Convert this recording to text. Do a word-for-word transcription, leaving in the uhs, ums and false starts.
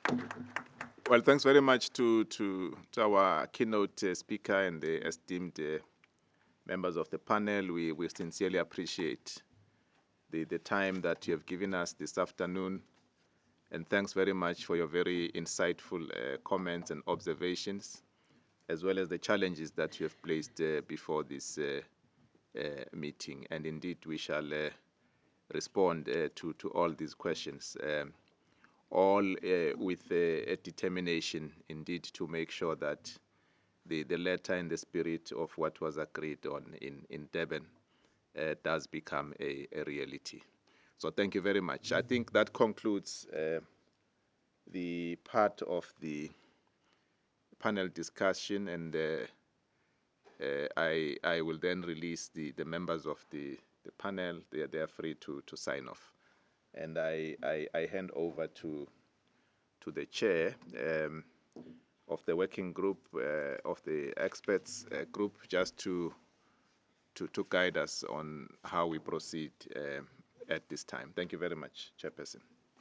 Well, thanks very much to, to, to our keynote uh, speaker and the esteemed uh, members of the panel. We, we sincerely appreciate the, the time that you have given us this afternoon. And thanks very much for your very insightful uh, comments and observations, as well as the challenges that you have placed uh, before this uh, uh, meeting. And indeed, we shall uh, respond uh, to, to all these questions. Um, all uh, with a, a determination indeed to make sure that the, the letter and the spirit of what was agreed on in, in Durban uh, does become a, a reality. So thank you very much. I think that concludes uh, the part of the panel discussion, and uh, uh, I, I will then release the, the members of the, the panel. They, they are free to, to sign off. And I, I, I hand over to to the chair um, of the working group, uh, of the experts uh, group, just to, to, to guide us on how we proceed uh, at this time. Thank you very much, Chairperson.